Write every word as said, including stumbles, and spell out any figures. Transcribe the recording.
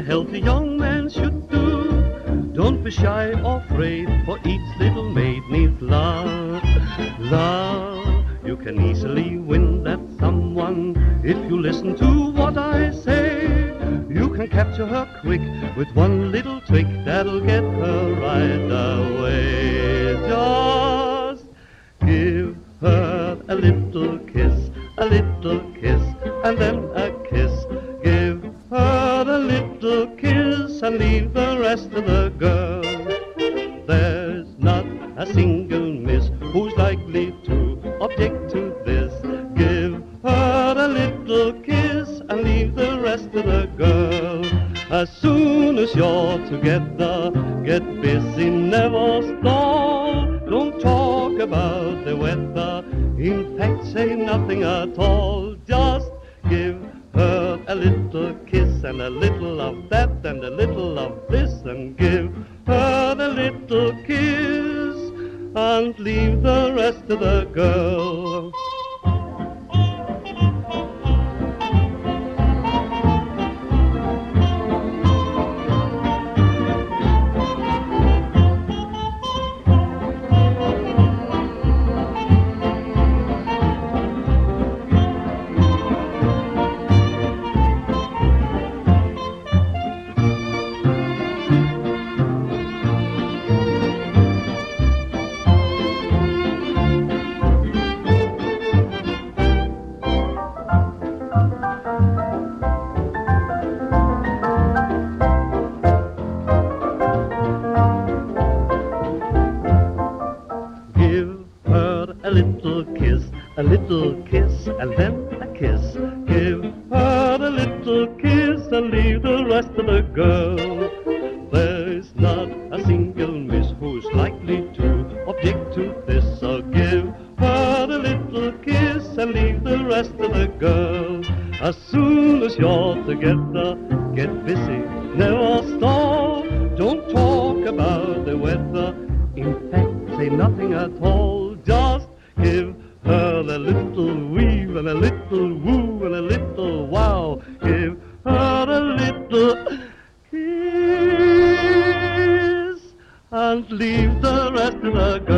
healthy young man should do. Don't be shy or afraid, for each little maid needs love. Love, you can easily win that someone if you listen to what I say. You can capture her quick with one little trick that'll get her right away. Just give her a little kiss, a little kiss, and then a kiss. Give her a little kiss and leave the rest to the girl. There's not a single miss who's likely to object to this. Give her a little kiss and leave the rest to the girl. As soon as you're together, get busy, never stall. Don't talk about the weather, in fact say nothing at all. Just give her a little kiss and a little of that and a little of this, and give her a little kiss and leave the rest to the girl. A little kiss, a little kiss, and then a kiss. Give her a little kiss and leave the rest to the girl. There's not a single miss who's likely to object to this. So give her a little kiss and leave the rest to the girl. As soon as you're together, get busy, never stall. Don't talk about the weather, in fact say nothing at all. Just give her a little weave and a little woo and a little wow. Give her a little kiss and leave the rest to the girl.